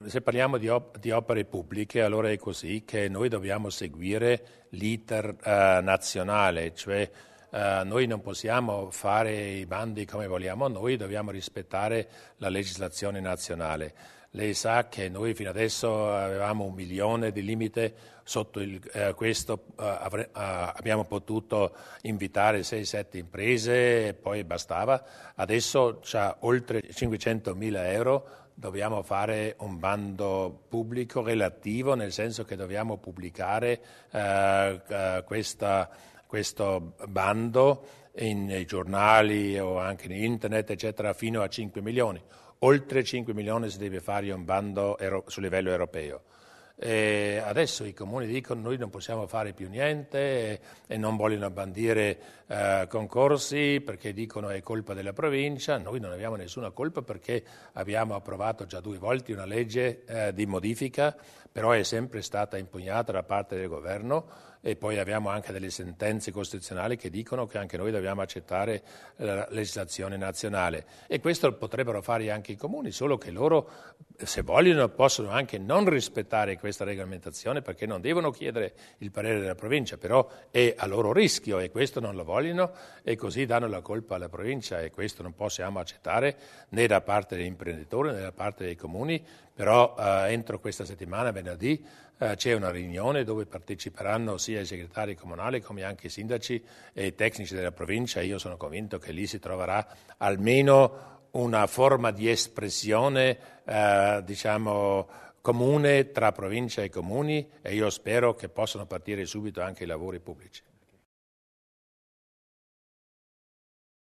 se parliamo di opere pubbliche, allora è così che noi dobbiamo seguire l'iter nazionale, cioè noi non possiamo fare i bandi come vogliamo noi, dobbiamo rispettare la legislazione nazionale. Lei sa che noi fino adesso avevamo 1 milione di limite, sotto questo abbiamo potuto invitare 6-7 imprese e poi bastava. Adesso c'ha oltre 500.000 euro, dobbiamo fare un bando pubblico relativo, nel senso che dobbiamo pubblicare questo bando nei giornali o anche in internet, eccetera, fino a 5 milioni. Oltre 5 milioni si deve fare un bando su livello europeo. E adesso i comuni dicono noi non possiamo fare più niente e non vogliono bandire concorsi perché dicono è colpa della provincia. Noi non abbiamo nessuna colpa perché abbiamo approvato già 2 volte una legge di modifica, però è sempre stata impugnata da parte del governo. E poi abbiamo anche delle sentenze costituzionali che dicono che anche noi dobbiamo accettare la legislazione nazionale, e questo potrebbero fare anche i comuni, solo che loro, se vogliono, possono anche non rispettare questa regolamentazione perché non devono chiedere il parere della provincia, però è a loro rischio e questo non lo vogliono e così danno la colpa alla provincia, e questo non possiamo accettare né da parte degli imprenditori né da parte dei comuni. Però entro questa settimana, venerdì, c'è una riunione dove parteciperanno sia i segretari comunali come anche i sindaci e i tecnici della provincia. Io sono convinto che lì si troverà almeno una forma di espressione, comune tra provincia e comuni, e io spero che possano partire subito anche i lavori pubblici.